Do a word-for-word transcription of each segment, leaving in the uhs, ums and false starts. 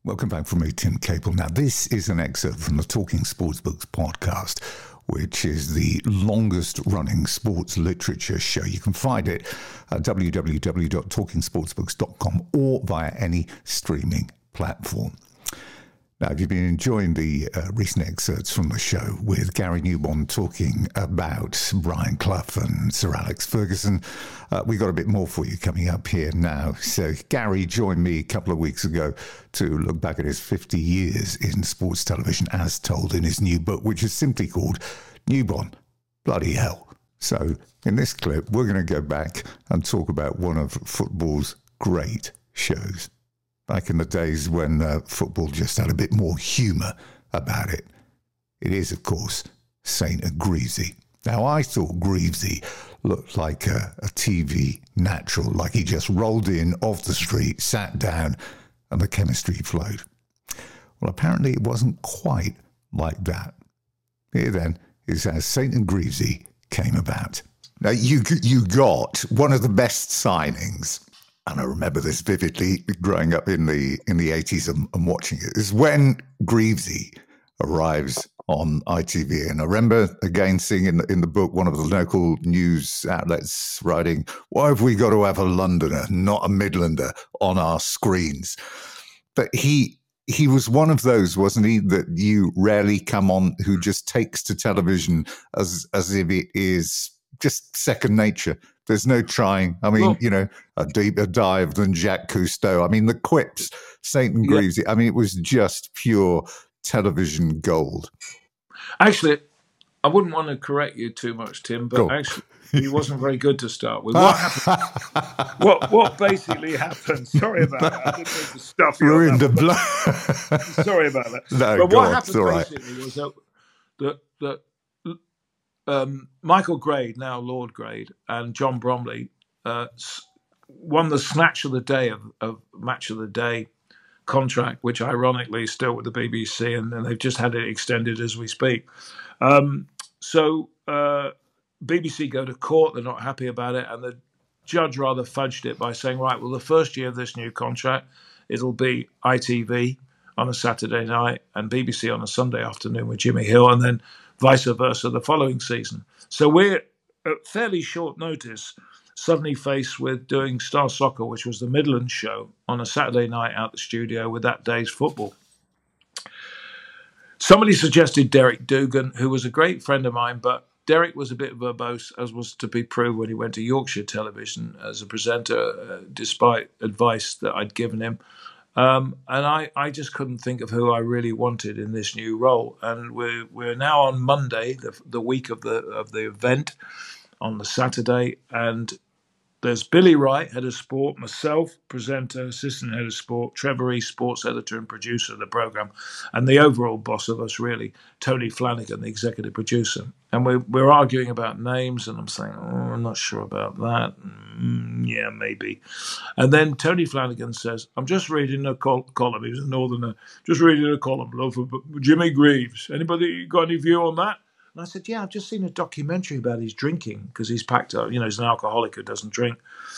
Welcome back from me, Tim Capel. Now, this is an excerpt from the Talking Sportsbooks podcast, which is the longest-running sports literature show. You can find it at w w w dot talking sportsbooks dot com or via any streaming platform. Now, if you've been enjoying the uh, recent excerpts from the show with Gary Newbon talking about Brian Clough and Sir Alex Ferguson, uh, we got a bit more for you coming up here now. So Gary joined me a couple of weeks ago to look back at his fifty years in sports television as told in his new book, which is simply called Newbon, Bloody Hell. So in this clip, we're going to go back and talk about one of football's great shows. Back in the days when uh, football just had a bit more humour about it. It is, of course, Saint and Greavesy. Now, I thought Greavesy looked like a, a T V natural, like he just rolled in off the street, sat down, and the chemistry flowed. Well, apparently it wasn't quite like that. Here, then, is how Saint and Greavesy came about. Now, you you got one of the best signings, and I remember this vividly growing up in the in the eighties and, and watching it, is when Greavesy arrives on I T V. And I remember again seeing in the, in the book one of the local news outlets writing, why have we got to have a Londoner, not a Midlander, on our screens? But he he was one of those, wasn't he, that you rarely come on, who just takes to television as as if it is just second nature. There's no trying. I mean, well, you know, a deeper dive than Jacques Cousteau. I mean, the quips, Saint and Greavesy. Yeah. I mean, it was just pure television gold. Actually, I wouldn't want to correct you too much, Tim, but cool. Actually, he wasn't very good to start with. What happened? what what basically happened? Sorry about that. I didn't mean to stuff you. Ruined the blood. Sorry about that. No, but what on, happened basically right. was that that that. Um, Michael Grade, now Lord Grade, and John Bromley uh, won the Snatch of the Day of, of Match of the Day contract, which ironically is still with the B B C, and, and they've just had it extended as we speak. Um, so uh, B B C go to court, they're not happy about it, and the judge rather fudged it by saying, right, well, the first year of this new contract, it'll be I T V on a Saturday night and B B C on a Sunday afternoon with Jimmy Hill, and then vice versa the following season. So we're at fairly short notice suddenly faced with doing Star Soccer, which was the Midlands show, on a Saturday night out the studio with that day's football. Somebody suggested Derek Dugan, who was a great friend of mine, but Derek was a bit verbose, as was to be proved when he went to Yorkshire Television as a presenter, uh, despite advice that I'd given him. Um, and I, I just couldn't think of who I really wanted in this new role. And we're we're now on Monday, the the week of the of the event, on the Saturday, and there's Billy Wright, head of sport, myself, presenter, assistant head of sport, Trevor East, sports editor and producer of the programme, and the overall boss of us, really, Tony Flanagan, the executive producer. And we're, we're arguing about names, and I'm saying, oh, I'm not sure about that. Mm, yeah, maybe. And then Tony Flanagan says, I'm just reading a col- column. He was a northerner. Just reading a column for Jimmy Greaves. Anybody got any view on that? And I said, yeah, I've just seen a documentary about his drinking, because he's packed up, you know, he's an alcoholic who doesn't drink,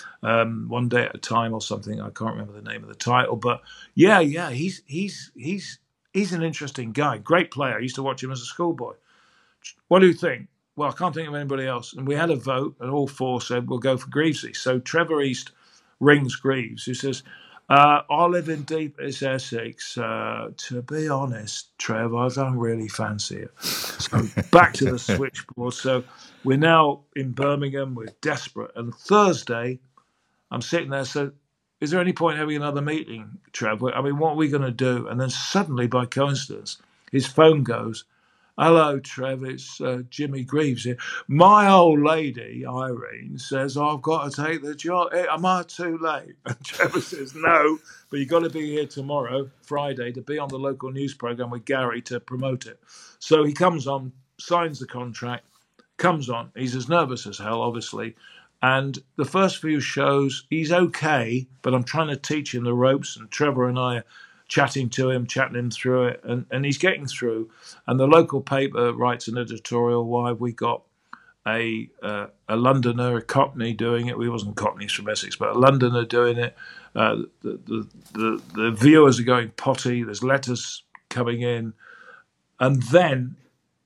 um, one day at a time or something. I can't remember the name of the title. But yeah, yeah, he's he's he's he's an interesting guy. Great player. I used to watch him as a schoolboy. What do you think? Well, I can't think of anybody else. And we had a vote, and all four said, we'll go for Greavesy. So Trevor East rings Greaves, who says, Uh, I live in deepest Essex. Uh, to be honest, Trev, I don't really fancy it. So back to the switchboard. So we're now in Birmingham. We're desperate. And Thursday, I'm sitting there. So is there any point having another meeting, Trev? I mean, what are we going to do? And then suddenly, by coincidence, his phone goes. Hello, Trev, it's uh, Jimmy Greaves here. My old lady, Irene, says, I've got to take the job. Am I too late? And Trevor says, no, but you've got to be here tomorrow, Friday, to be on the local news programme with Gary to promote it. So he comes on, signs the contract, comes on. He's as nervous as hell, obviously. And the first few shows, he's okay, but I'm trying to teach him the ropes, and Trevor and I are chatting to him, chatting him through it, and, and he's getting through. And the local paper writes an editorial, why have we got a uh, a Londoner, a Cockney doing it. We wasn't Cockneys from Essex, but a Londoner doing it. Uh, the, the the the viewers are going potty. There's letters coming in, and then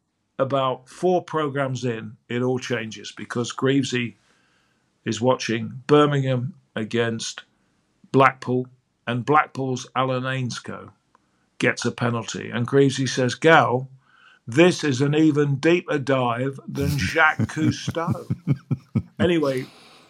about four programs in, it all changes because Greavesy is watching Birmingham against Blackpool, and Blackpool's Alan Ainscough gets a penalty, and Greavesy says, "Gal, this is an even deeper dive than Jacques Cousteau." Anyway,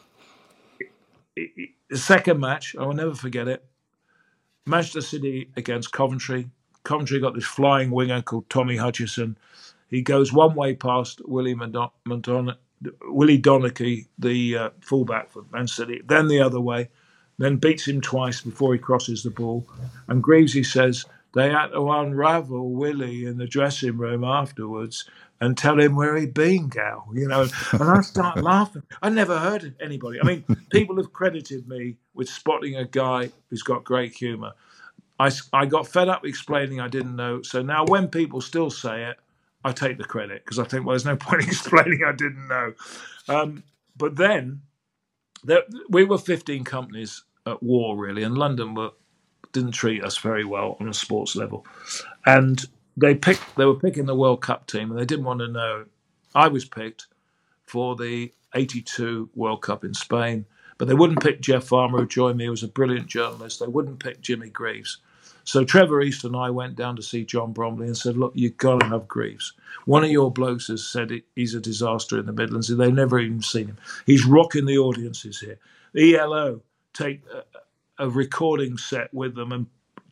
it, it, the second match, I will never forget it. Manchester City against Coventry. Coventry got this flying winger called Tommy Hutchison. He goes one way past Willie Madon- Madon- Willie Donachie, the uh, fullback for Man City, then the other way, then beats him twice before he crosses the ball. And Greavesy says they had to unravel Willie in the dressing room afterwards and tell him where he'd been, Gal. You know, and I start laughing. I never heard of anybody. I mean, people have credited me with spotting a guy who's got great humour. I, I got fed up explaining I didn't know. So now when people still say it, I take the credit because I think, well, there's no point explaining I didn't know. Um, but then there, we were fifteen companies at war, really, and London were, didn't treat us very well on a sports level. And they picked, they were picking the World Cup team, and they didn't want to know. I was picked for the eighty-two World Cup in Spain, but they wouldn't pick Jeff Farmer, who joined me, who was a brilliant journalist. They wouldn't pick Jimmy Greaves. So Trevor East and I went down to see John Bromley and said, look, you've got to have Greaves. One of your blokes has said it, he's a disaster in the Midlands. They've never even seen him. He's rocking the audiences here. E L O take a, a recording set with them, and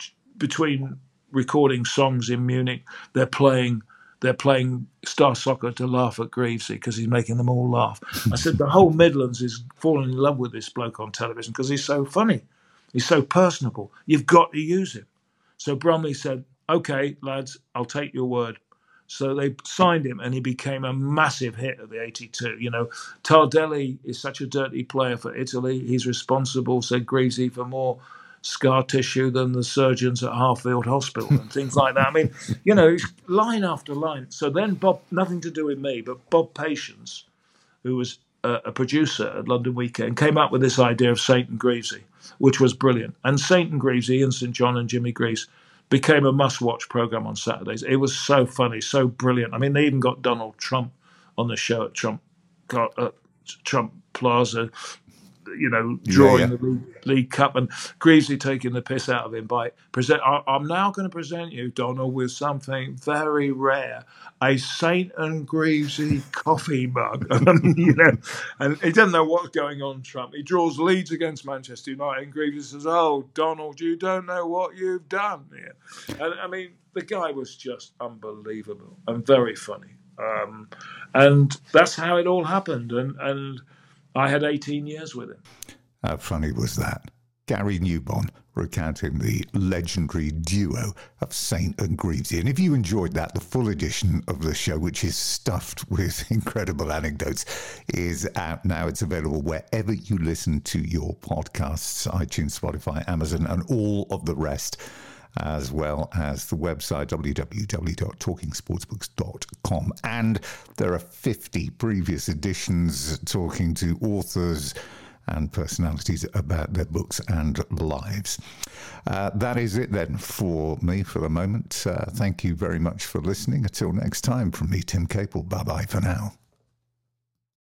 between recording songs in Munich, they're playing they're playing Star Soccer to laugh at Greavesy because he's making them all laugh. I said, the whole Midlands is falling in love with this bloke on television because he's so funny. He's so personable. You've got to use him. So Bromley said, okay, lads, I'll take your word. So they signed him, and he became a massive hit at the eighty-two. You know, Tardelli is such a dirty player for Italy. He's responsible, said Greavesy, for more scar tissue than the surgeons at Harfield Hospital and things like that. I mean, you know, line after line. So then Bob, nothing to do with me, but Bob Patience, who was a, a producer at London Weekend, came up with this idea of Saint and Greavesy, which was brilliant. And Saint and Greavesy, Ian Saint John and Jimmy Greaves, became a must-watch program on Saturdays. It was so funny, so brilliant. I mean, they even got Donald Trump on the show at Trump uh, Trump Plaza, you know, drawing yeah, yeah. the League, League Cup, and Greavesy taking the piss out of him by present. I, I'm now going to present you, Donald, with something very rare: a Saint and Greavesy coffee mug. And, you know, and he doesn't know what's going on. Trump. He draws Leeds against Manchester United, and Greavesy says, "Oh, Donald, you don't know what you've done." Yeah. And I mean, the guy was just unbelievable and very funny. Um, and that's how it all happened. And and. I had eighteen years with him. How funny was that? Gary Newbon recounting the legendary duo of Saint and Greavesy. And if you enjoyed that, the full edition of the show, which is stuffed with incredible anecdotes, is out now. It's available wherever you listen to your podcasts, iTunes, Spotify, Amazon, and all of the rest, as well as the website w w w dot talking sportsbooks dot com. And there are fifty previous editions talking to authors and personalities about their books and lives. Uh, that is it then for me for the moment. Uh, thank you very much for listening. Until next time, from me, Tim Capel. Bye-bye for now.